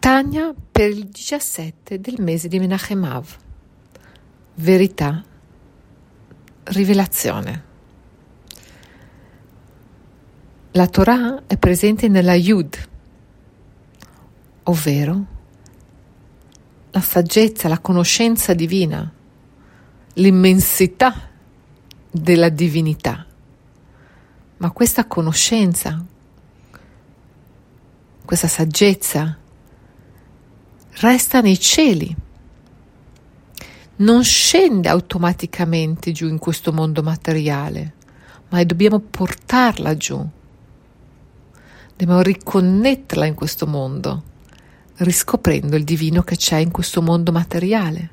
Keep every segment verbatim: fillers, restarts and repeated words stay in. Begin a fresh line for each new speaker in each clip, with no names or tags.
Tanya per il diciassette del mese di Menachem Av. Verità, rivelazione. La Torah è presente nella Yud, ovvero la saggezza, la conoscenza divina, l'immensità della divinità. Ma questa conoscenza, questa saggezza resta nei cieli, non scende automaticamente giù in questo mondo materiale, ma dobbiamo portarla giù, dobbiamo riconnetterla in questo mondo, riscoprendo il divino che c'è in questo mondo materiale.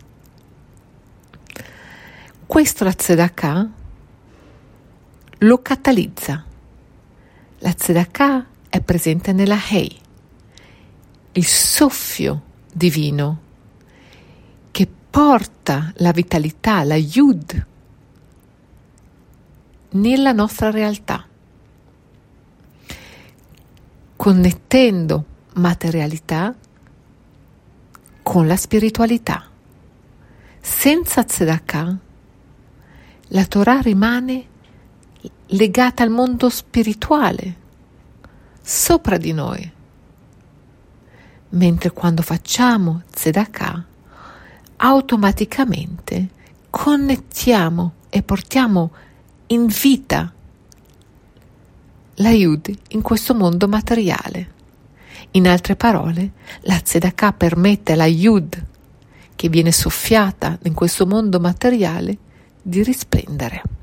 Questo la Tzedakah lo catalizza. La Tzedakah è presente nella Hei, il soffio divino che porta la vitalità, la Yud, nella nostra realtà, connettendo materialità con la spiritualità. Senza Tzedakah la Torah rimane legata al mondo spirituale, sopra di noi. Mentre quando facciamo Tzedakah, automaticamente connettiamo e portiamo in vita la Yud in questo mondo materiale. In altre parole, la Tzedakah permette alla Yud che viene soffiata in questo mondo materiale di risplendere.